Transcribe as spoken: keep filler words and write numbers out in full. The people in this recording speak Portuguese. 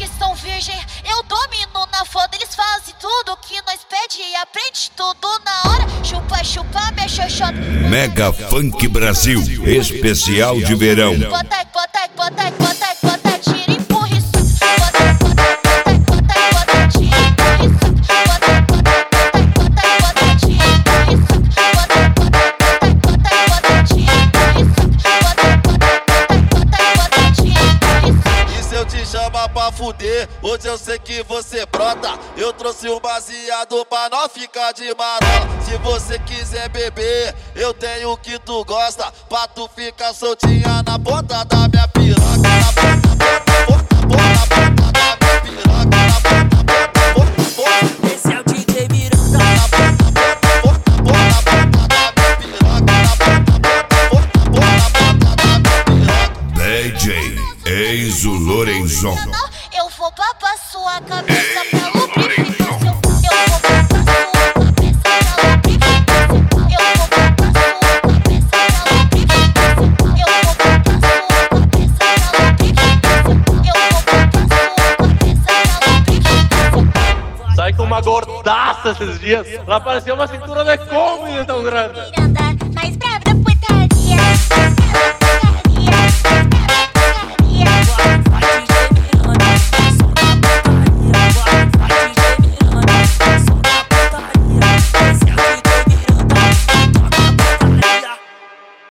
que são virgem, eu domino na foda. Eles fazem tudo que nós pede e aprende tudo na hora. Chupa, chupa, minha xoxota. Mega Funk Brasil, especial de verão. Bota, bota, bota, bota, bota, tira e empurra isso. Bota, bota, bota, bota, tira e empurra isso. Bota, bota, bota, bota, tira e empurra isso. Bota, bota, bota, tira e empurra isso. Bota, bota, bota, tira e empurra isso. E se eu te chamar pra fuder, hoje eu sei que você brota. Eu trouxe um baseado pra não ficar de marola. Se você quiser beber, eu tenho o que tu gosta, pra tu ficar soltinha na ponta da minha piroca. Na ponta, ponta, ponta, ponta da minha piroca. Na ponta, ponta, ponta. Esse é o D J Miranda. Na ponta, ponta, ponta, ponta da minha piroca. Na ponta, ponta, ponta da minha piroca. D J Enzo Lorenzon. Eu vou papar sua cabeça pra lubrificar seu pau. Eu vou papar sua cabeça pra lubrificar seu pau. Eu vou papar sua cabeça pra lubrificar seu pau. Eu vou papar sua cabeça pra lubrificar seu pau. Eu vou papar sua cabeça pra lubrificar seu pau. Saí com uma gordaça esses dias. Ela parecia uma cintura de Kombi tão grande. Miranda,